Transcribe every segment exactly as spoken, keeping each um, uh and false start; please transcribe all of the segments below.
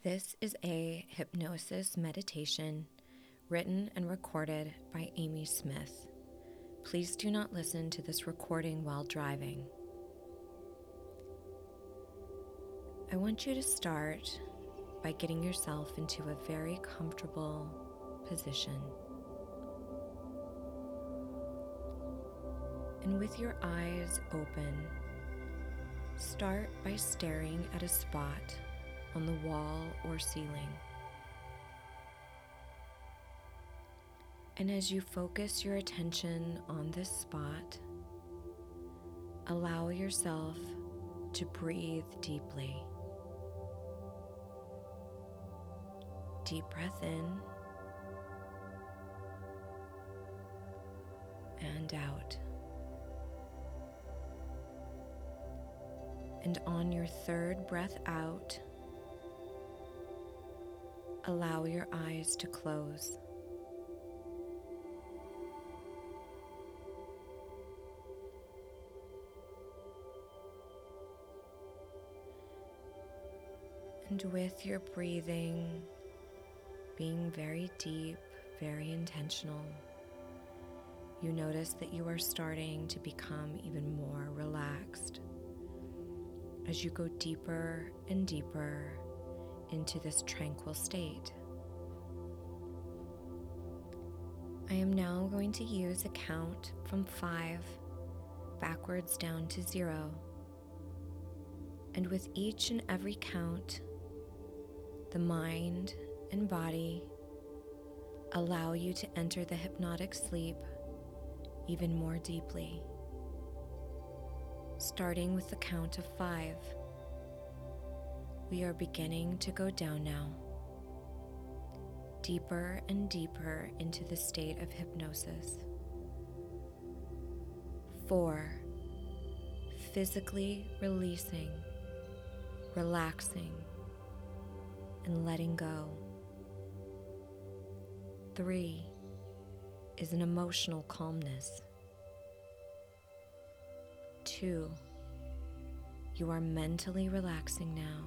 This is a hypnosis meditation written and recorded by Amy Smith. Please do not listen to this recording while driving. I want you to start by getting yourself into a very comfortable position. And with your eyes open, start by staring at a spot on the wall or ceiling. And as you focus your attention on this spot, allow yourself to breathe deeply. Deep breath in and out. And on your third breath out, allow your eyes to close. And with your breathing being very deep, very intentional, you notice that you are starting to become even more relaxed as you go deeper and deeper into this tranquil state. I am now going to use a count from five backwards down to zero. And with each and every count, the mind and body allow you to enter the hypnotic sleep even more deeply. Starting with the count of five, we are beginning to go down now, deeper and deeper into the state of hypnosis. Four, physically releasing, relaxing, and letting go. Three is an emotional calmness. Two, you are mentally relaxing now.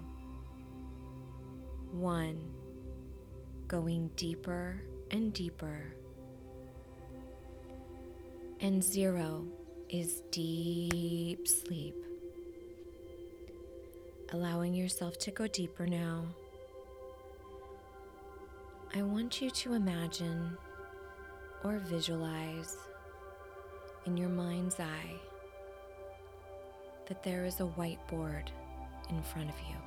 One, going deeper and deeper. And zero is deep sleep. Allowing yourself to go deeper now, I want you to imagine or visualize in your mind's eye that there is a whiteboard in front of you.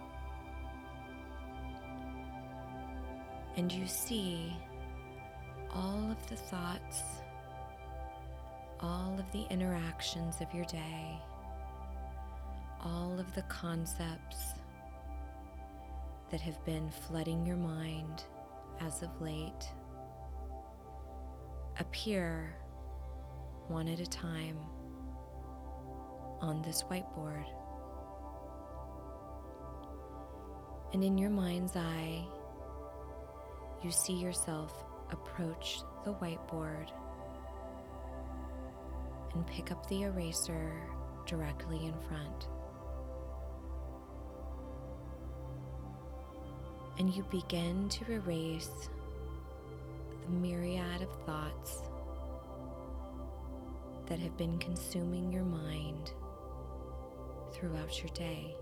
And you see all of the thoughts, all of the interactions of your day, all of the concepts that have been flooding your mind as of late appear one at a time on this whiteboard. And in your mind's eye, you see yourself approach the whiteboard and pick up the eraser directly in front. And you begin to erase the myriad of thoughts that have been consuming your mind throughout your day.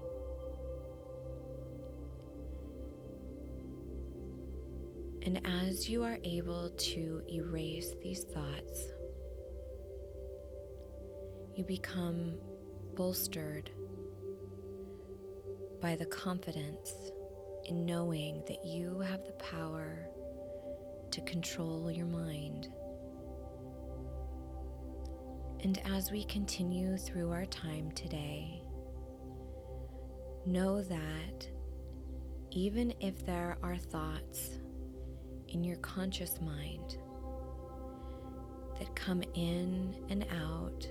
And as you are able to erase these thoughts, you become bolstered by the confidence in knowing that you have the power to control your mind. And as we continue through our time today, know that even if there are thoughts in your conscious mind that come in and out,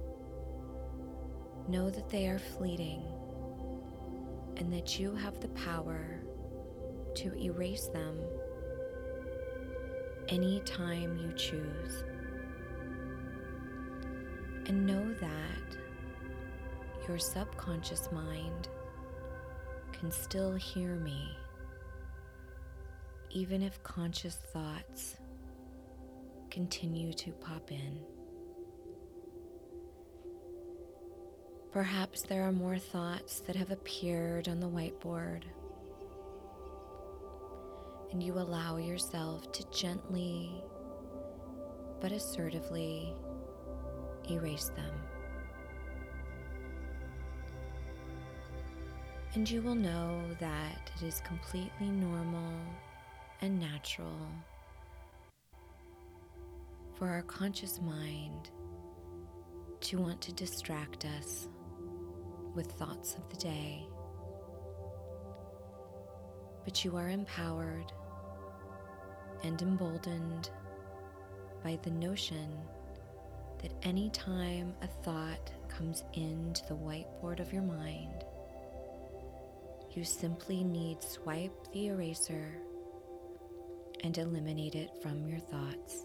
know that they are fleeting and that you have the power to erase them anytime you choose. And know that your subconscious mind can still hear me even if conscious thoughts continue to pop in. Perhaps there are more thoughts that have appeared on the whiteboard, and you allow yourself to gently but assertively erase them. And you will know that it is completely normal and natural for our conscious mind to want to distract us with thoughts of the day. But you are empowered and emboldened by the notion that any time a thought comes into the whiteboard of your mind, you simply need swipe the eraser and eliminate it from your thoughts.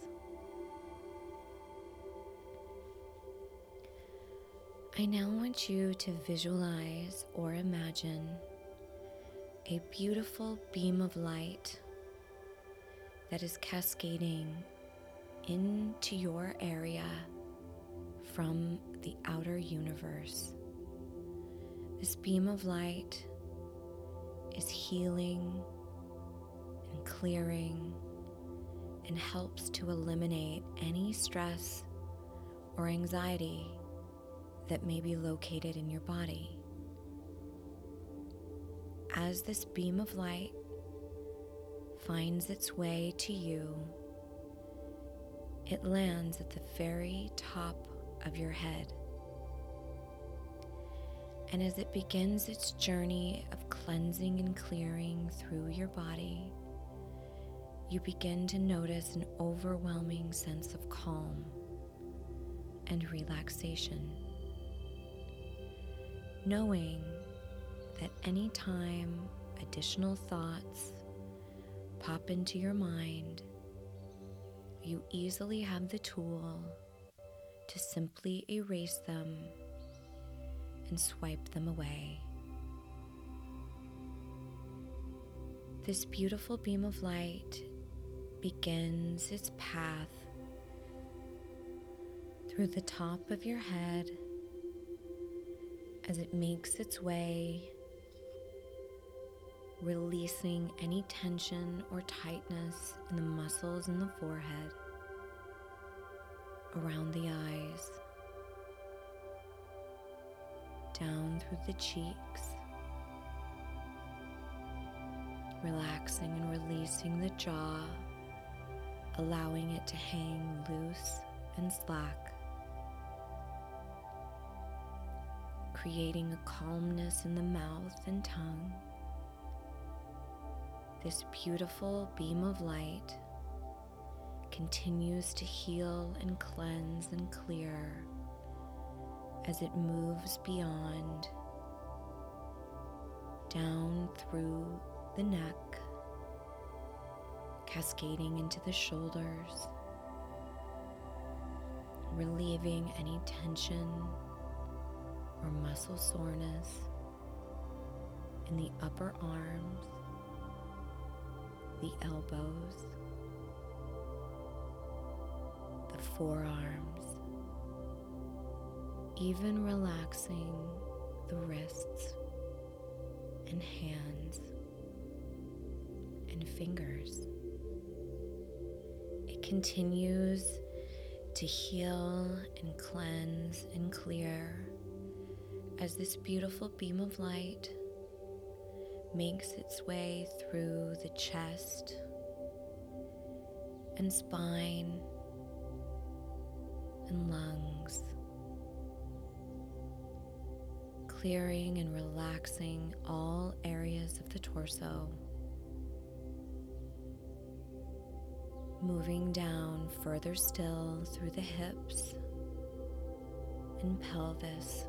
I now want you to visualize or imagine a beautiful beam of light that is cascading into your area from the outer universe. This beam of light is healing and clearing and helps to eliminate any stress or anxiety that may be located in your body. As this beam of light finds its way to you, it lands at the very top of your head. And as it begins its journey of cleansing and clearing through your body, you begin to notice an overwhelming sense of calm and relaxation, knowing that any time additional thoughts pop into your mind, you easily have the tool to simply erase them and swipe them away. This beautiful beam of light begins its path through the top of your head as it makes its way, releasing any tension or tightness in the muscles in the forehead, around the eyes, down through the cheeks, relaxing and releasing the jaw, allowing it to hang loose and slack, creating a calmness in the mouth and tongue. This beautiful beam of light continues to heal and cleanse and clear as it moves beyond, down through the neck, cascading into the shoulders, relieving any tension or muscle soreness in the upper arms, the elbows, the forearms, even relaxing the wrists and hands and fingers. It continues to heal and cleanse and clear as this beautiful beam of light makes its way through the chest and spine and lungs, clearing and relaxing all areas of the torso, moving down further still through the hips and pelvis,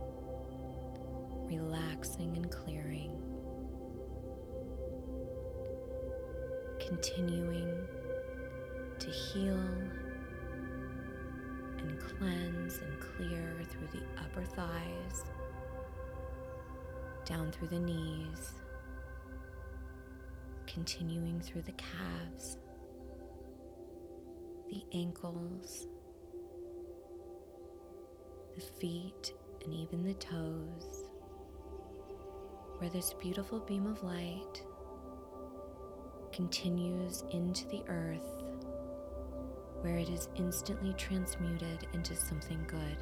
relaxing and clearing, continuing to heal and cleanse and clear through the upper thighs, down through the knees, continuing through the calves, the ankles, the feet, and even the toes, where this beautiful beam of light continues into the earth, where it is instantly transmuted into something good.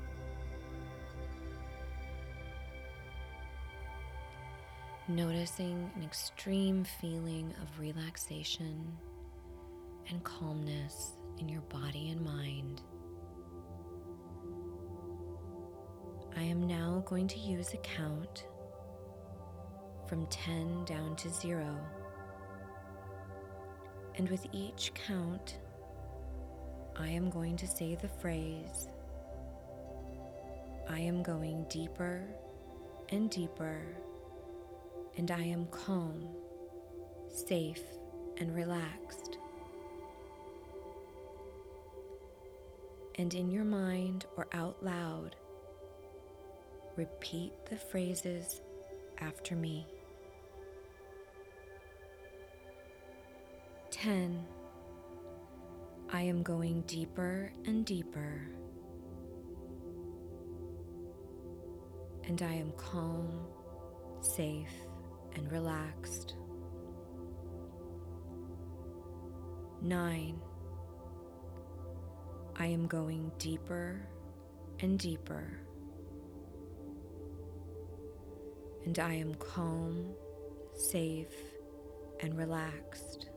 Noticing an extreme feeling of relaxation and calmness in your body and mind. I am now going to use a count from ten down to zero. And with each count, I am going to say the phrase, I am going deeper and deeper, and I am calm, safe, and relaxed. And in your mind or out loud, repeat the phrases after me. ten. I am going deeper and deeper, and I am calm, safe, and relaxed. nine. I am going deeper and deeper, and I am calm, safe, and relaxed.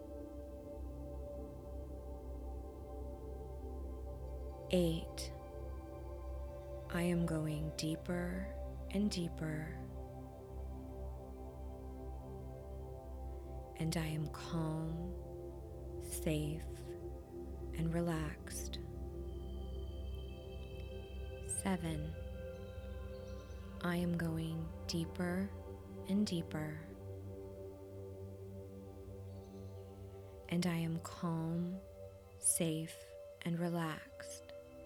eight. I am going deeper and deeper, and I am calm, safe, and relaxed. seven. I am going deeper and deeper, and I am calm, safe, and relaxed.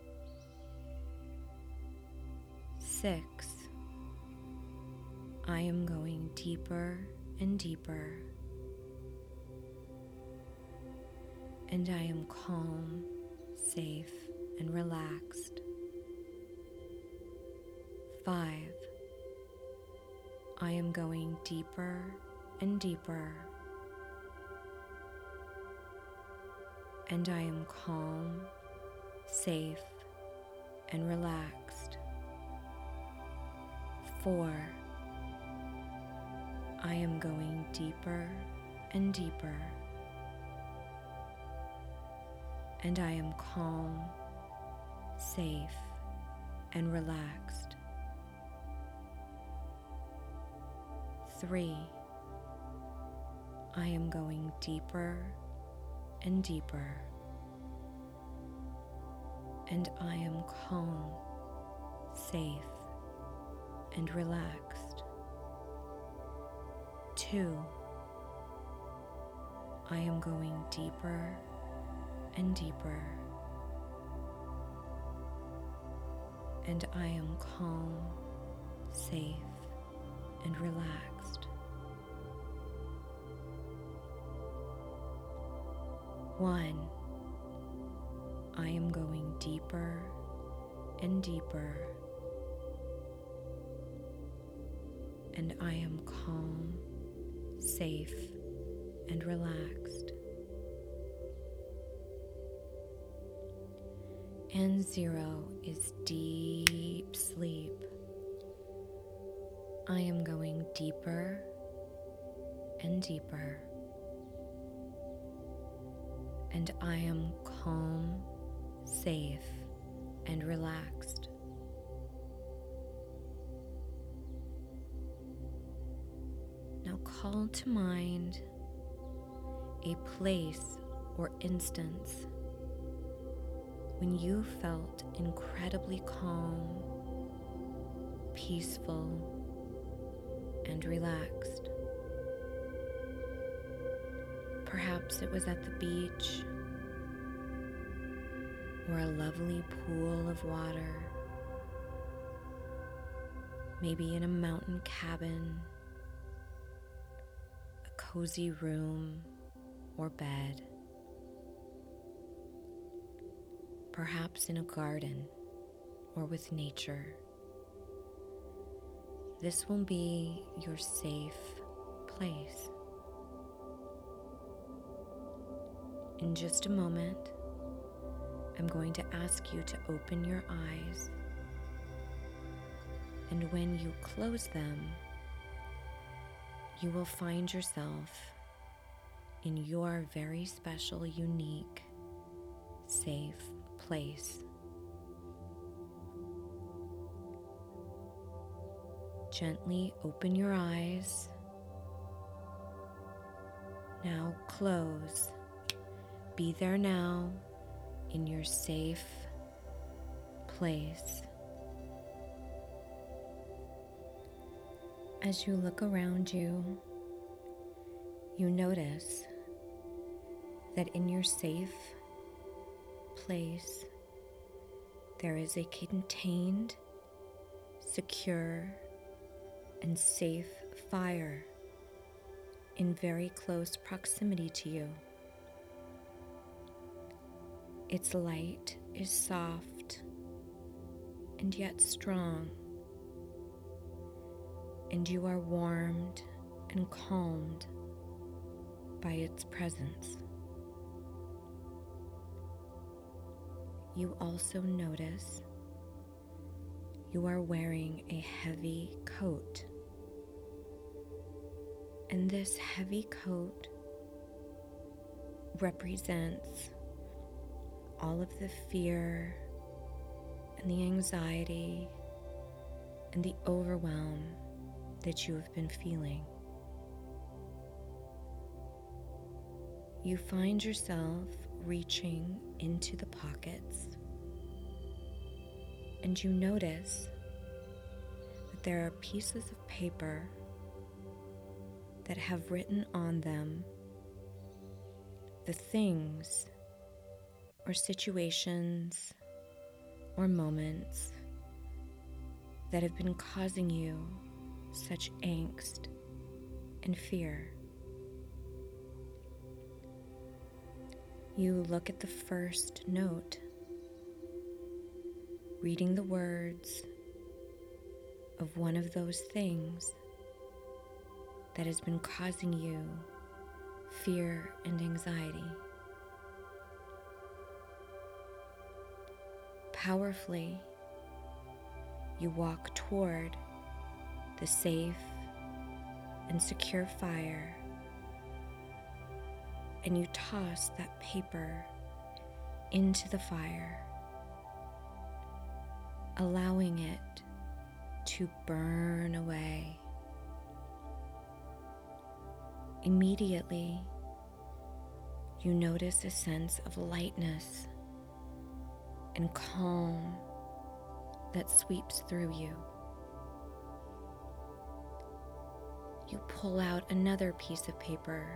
six. I am going deeper and deeper, and I am calm, safe, and relaxed. five. I am going deeper and deeper, and I am calm, safe, and relaxed. four. I am going deeper and deeper, and I am calm, safe, and relaxed. three. I am going deeper and deeper, and I am calm, safe, and relaxed. two. I am going deeper and deeper, and I am calm, safe, and relaxed. one. I am going deeper and deeper, and I am calm, safe, and relaxed. And zero is deep sleep. I am going deeper and deeper, and I am calm, safe, and relaxed. Now call to mind a place or instance when you felt incredibly calm, peaceful, and relaxed. Perhaps it was at the beach, or a lovely pool of water, maybe in a mountain cabin, a cozy room or bed, perhaps in a garden or with nature. This will be your safe place. In just a moment, I'm going to ask you to open your eyes, and when you close them, you will find yourself in your very special, unique, safe place. Gently open your eyes. Now close. Be there now in your safe place. As you look around you, you notice that in your safe place, there is a contained, secure, and safe fire in very close proximity to you. Its light is soft and yet strong, and you are warmed and calmed by its presence. You also notice you are wearing a heavy coat, and this heavy coat represents all of the fear and the anxiety and the overwhelm that you have been feeling. You find yourself reaching into the pockets, and you notice that there are pieces of paper that have written on them the things or situations or moments that have been causing you such angst and fear. You look at the first note, reading the words of one of those things that has been causing you fear and anxiety. Powerfully, you walk toward the safe and secure fire, and you toss that paper into the fire, allowing it to burn away. Immediately, you notice a sense of lightness and calm that sweeps through you. You pull out another piece of paper,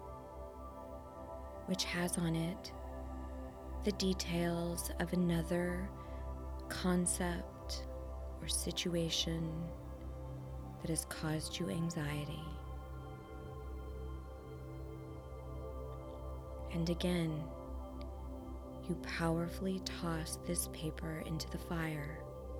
which has on it the details of another concept or situation that has caused you anxiety. And again, you powerfully toss this paper into the fire,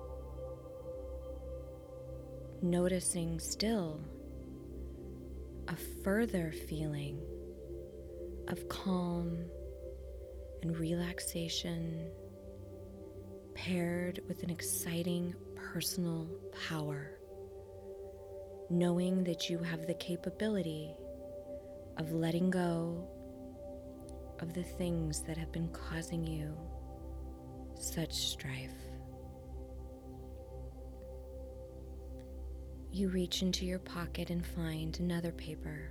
noticing still a further feeling of calm and relaxation paired with an exciting personal power, knowing that you have the capability of letting go of the things that have been causing you such strife. You reach into your pocket and find another paper,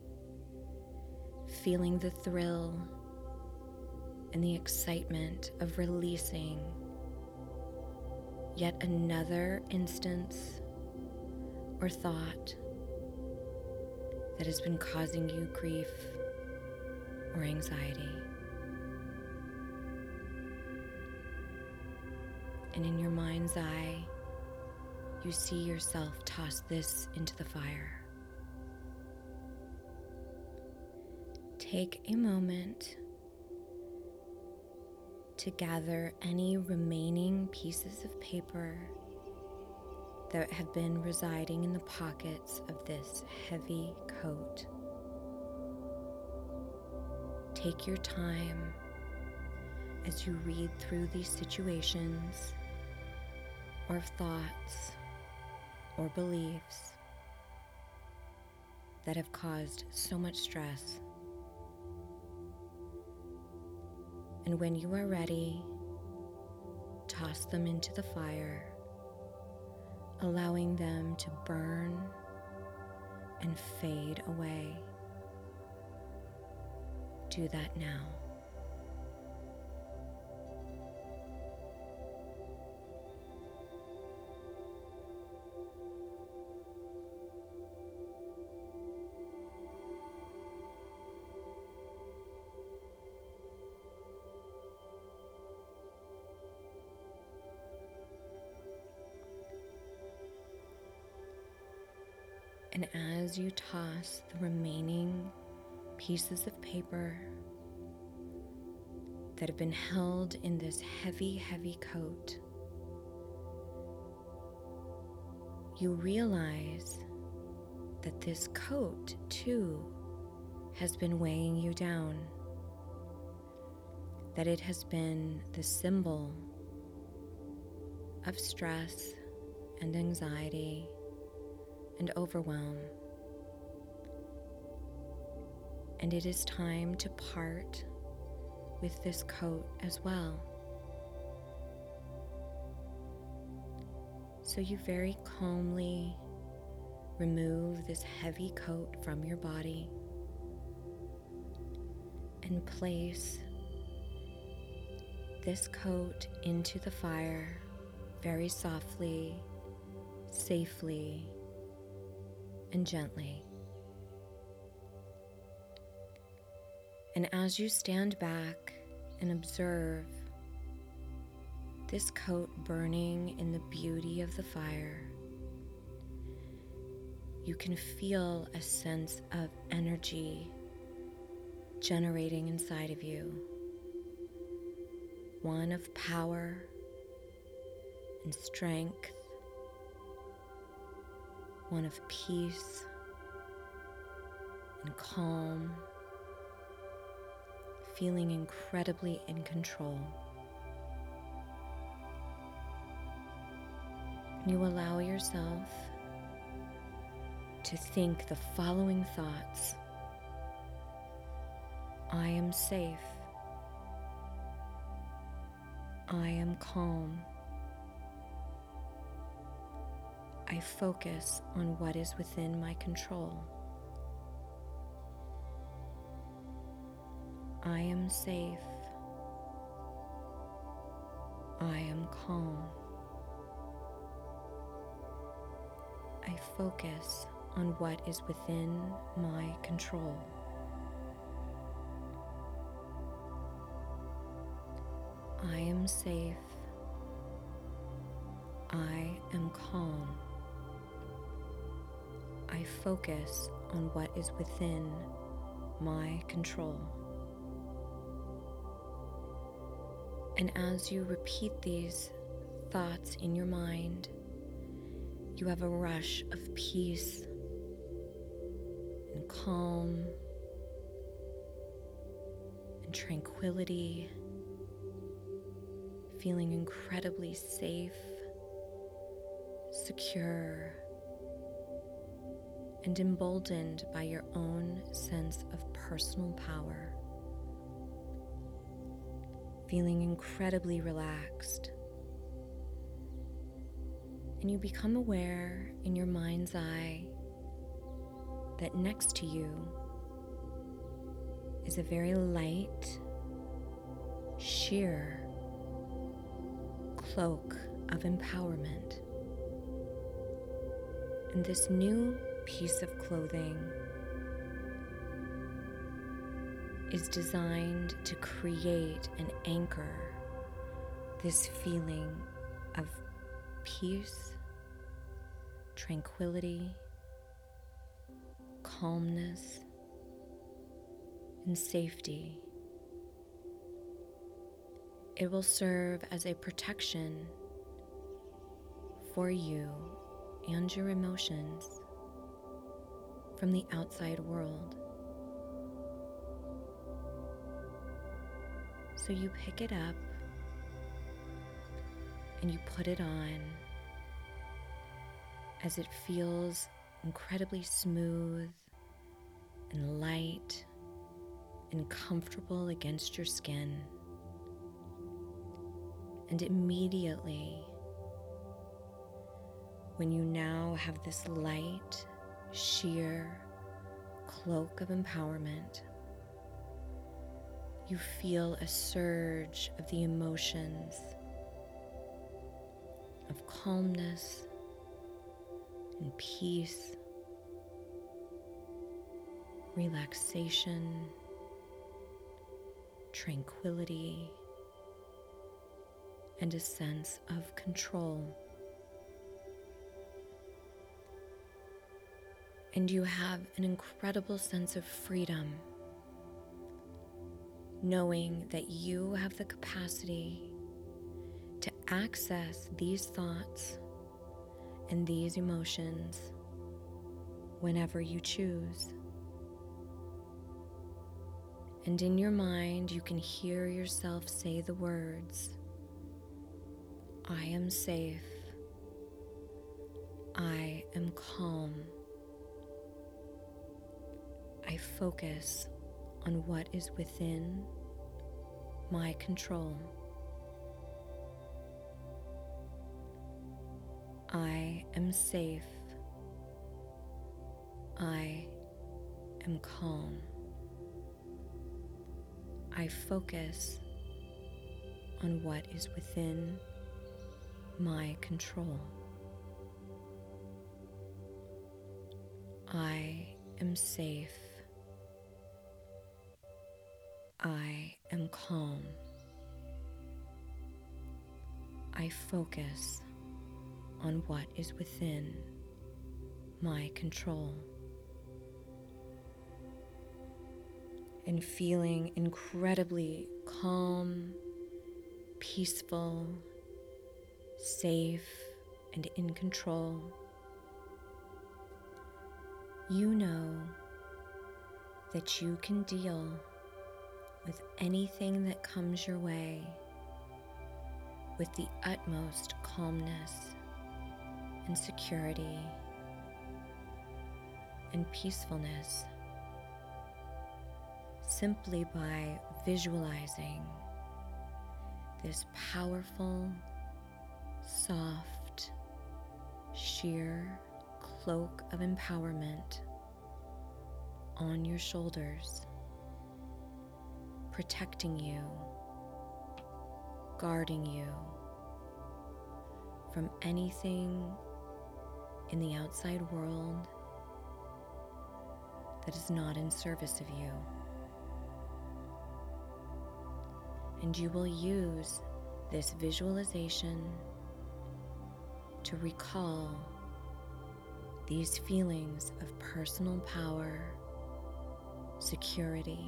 feeling the thrill and the excitement of releasing yet another instance or thought that has been causing you grief or anxiety. And in your mind's eye, you see yourself toss this into the fire. take a moment to gather any remaining pieces of paper that have been residing in the pockets of this heavy coat. Take your time as you read through these situations or thoughts or beliefs that have caused so much stress. And when you are ready, toss them into the fire, allowing them to burn and fade away. Do that now. And as you toss the remaining pieces of paper that have been held in this heavy, heavy coat, you realize that this coat, too, has been weighing you down, that it has been the symbol of stress and anxiety and overwhelm. And it is time to part with this coat as well. So you very calmly remove this heavy coat from your body and place this coat into the fire very softly, safely, and gently. And as you stand back and observe this coat burning in the beauty of the fire, you can feel a sense of energy generating inside of you, one of power and strength, one of peace and calm, feeling incredibly in control. You allow yourself to think the following thoughts: I am safe. I am calm. I focus on what is within my control. I am safe. I am calm. I focus on what is within my control. I am safe. I am calm. I focus on what is within my control. And as you repeat these thoughts in your mind, you have a rush of peace and calm and tranquility, feeling incredibly safe, secure, and emboldened by your own sense of personal power, feeling incredibly relaxed. And you become aware in your mind's eye that next to you is a very light, sheer cloak of empowerment. And this new piece of clothing is designed to create and anchor this feeling of peace, tranquility, calmness, and safety. It will serve as a protection for you and your emotions from the outside world. So you pick it up and you put it on as it feels incredibly smooth and light and comfortable against your skin. And immediately, when you now have this light, sheer cloak of empowerment, you feel a surge of the emotions of calmness and peace, relaxation, tranquility, and a sense of control. And you have an incredible sense of freedom, knowing that you have the capacity to access these thoughts and these emotions whenever you choose. And in your mind, you can hear yourself say the words, I am safe. I am calm. I focus on what is within my control. I am safe. I am calm. I focus on what is within my control. I am safe. I am calm. I focus on what is within my control. And feeling incredibly calm, peaceful, safe, and in control, you know that you can deal with anything that comes your way with the utmost calmness and security and peacefulness, simply by visualizing this powerful, soft, sheer cloak of empowerment on your shoulders, protecting you, guarding you from anything in the outside world that is not in service of you. And you will use this visualization to recall these feelings of personal power, security,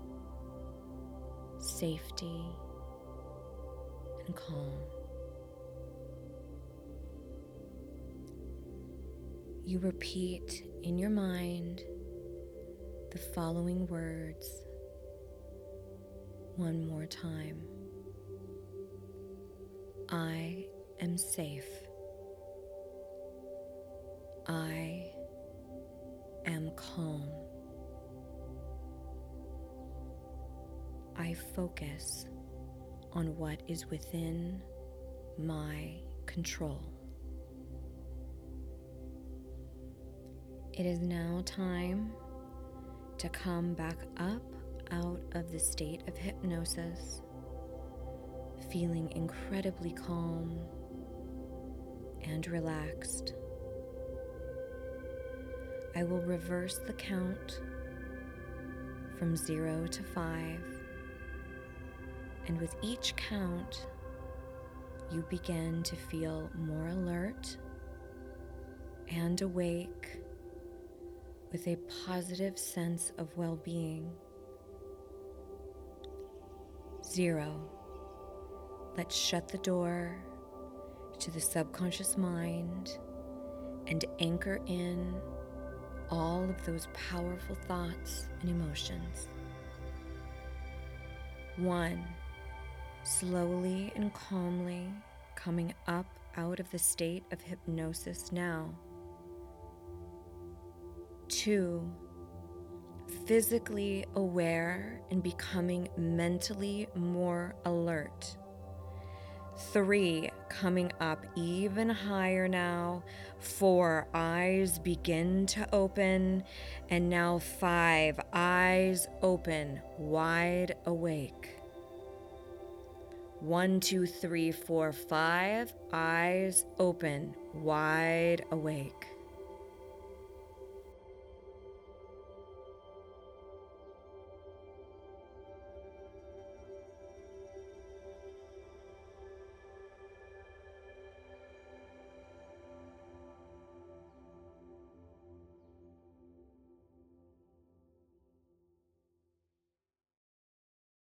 safety, and calm. You repeat in your mind the following words one more time. I am safe. I am calm. I focus on what is within my control. It is now time to come back up out of the state of hypnosis, feeling incredibly calm and relaxed. I will reverse the count from zero to five, and with each count, you begin to feel more alert and awake with a positive sense of well-being. zero. Let's shut the door to the subconscious mind and anchor in all of those powerful thoughts and emotions. One, slowly and calmly coming up out of the state of hypnosis now. Two, physically aware and becoming mentally more alert. Three, coming up even higher now. Four, eyes begin to open. And now five, eyes open, wide awake. One, two, three, four, five, eyes open, wide awake.